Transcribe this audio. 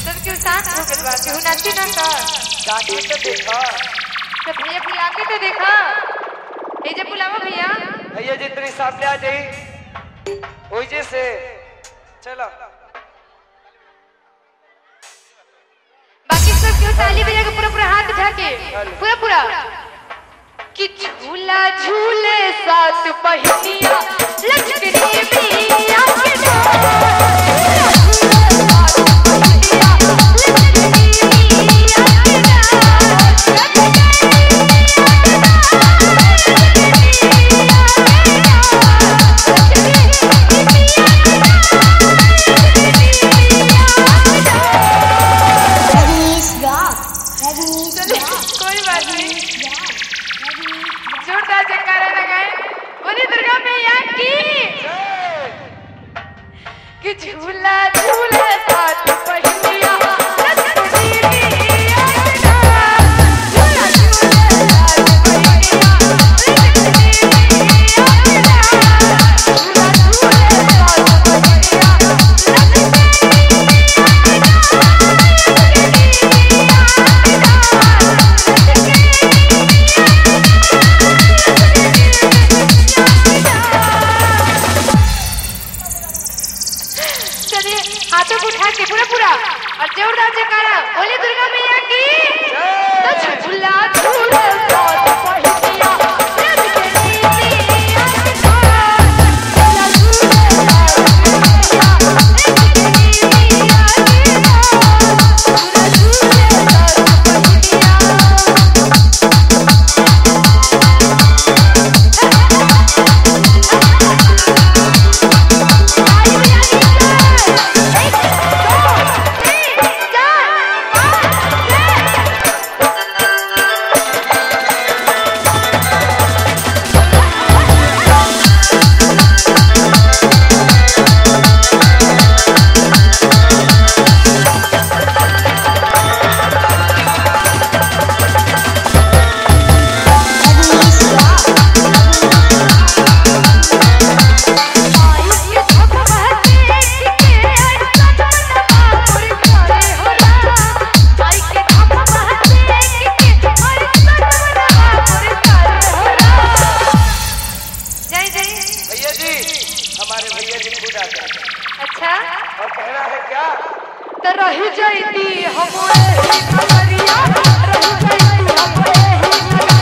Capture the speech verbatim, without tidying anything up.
सब क्यों शांत हो गए बा केहू नाची ना का जाके तो देखा तो भैया बुला के तो देखा ए जे बुलावा भैया भैया जितनी सामने आ जाई ओई जे से चलो बाकी सब क्यों ताली बजा के पूरा पूरा हाथ उठा के पूरा पूरा कि झूला झूले सात बहनिया लचकनी मिया के कोई बात नहीं जोरदार जयकारा लगाए बोले दुर्गा मैया की कि झूला झूले साथ बहनिया लचकनी मिया के झूला झूले साथ बहनिया लचकनी मिया के झूला झूले साथ बहनिया हाथों को उठा के पूरा पूरा और जोरदार जयकारा बोले दुर्गा मैया की तो झूला झूले साथ बहनिया लचकनी मिया के झूला झूले साथ बहनिया लचकनी मिया के झूला झूले अच्छा और कहना है क्या तो रही जाती हम रही जाती हम